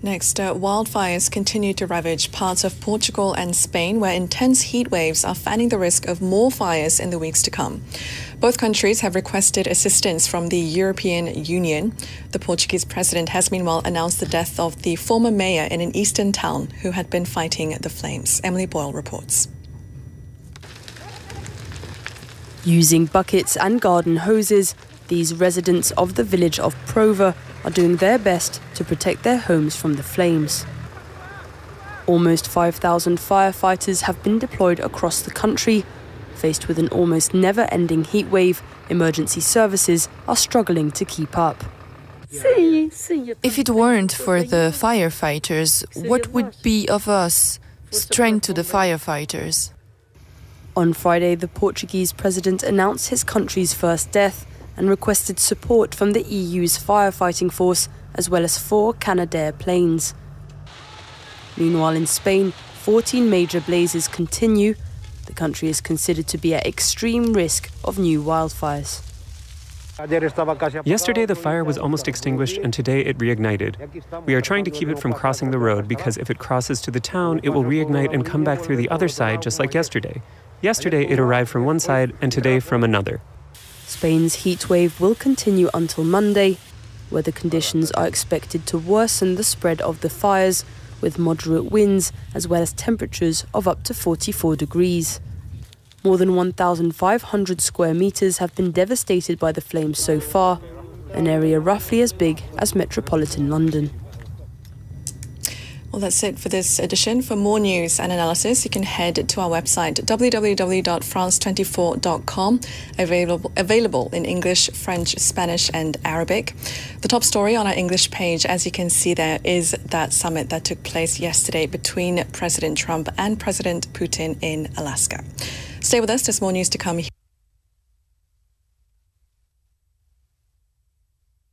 Next, wildfires continue to ravage parts of Portugal and Spain, where intense heat waves are fanning the risk of more fires in the weeks to come. Both countries have requested assistance from the European Union. The Portuguese president has meanwhile announced the death of the former mayor in an eastern town who had been fighting the flames. Emily Boyle reports. Using buckets and garden hoses, these residents of the village of Prova are doing their best to protect their homes from the flames. Almost 5,000 firefighters have been deployed across the country. Faced with an almost never-ending heat wave, emergency services are struggling to keep up. If it weren't for the firefighters, what would be of us? Strength to the firefighters. On Friday, the Portuguese president announced his country's first death and requested support from the EU's firefighting force, as well as 4 Canadair planes. Meanwhile, in Spain, 14 major blazes continue. The country is considered to be at extreme risk of new wildfires. Yesterday the fire was almost extinguished and today it reignited. We are trying to keep it from crossing the road because if it crosses to the town, it will reignite and come back through the other side just like yesterday. Yesterday it arrived from one side and today from another. Spain's heat wave will continue until Monday. Weather conditions are expected to worsen the spread of the fires, with moderate winds as well as temperatures of up to 44 degrees. More than 1,500 square metres have been devastated by the flames so far, an area roughly as big as metropolitan London. Well, that's it for this edition. For more news and analysis, you can head to our website www.france24.com, available in English, French, Spanish and Arabic. The top story on our English page, as you can see there, is that summit that took place yesterday between President Trump and President Putin in Alaska. Stay with us, there's more news to come.